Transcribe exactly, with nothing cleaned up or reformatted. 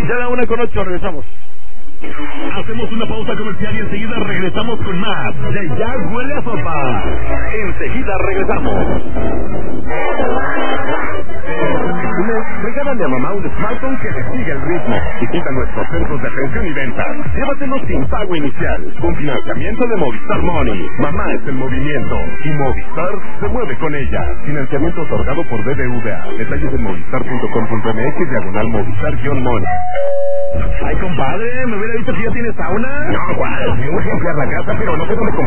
Ya la una con ocho, regresamos. Hacemos una pausa comercial y enseguida regresamos con más de Ya Huele a Sopa. Enseguida regresamos. Regálale a mamá un smartphone que le siga el ritmo. Visita nuestros centros de atención y venta. Llévatelo sin pago inicial. Con financiamiento de Movistar Money. Mamá es el movimiento y Movistar se mueve con ella. Financiamiento otorgado por B B V A. Detalles en movistar punto com punto m x diagonal Movistar-Money. Ay, compadre, ¿me hubiera dicho que ya tienes sauna? No, guau, me urge limpiar la casa, pero no sé dónde comprar.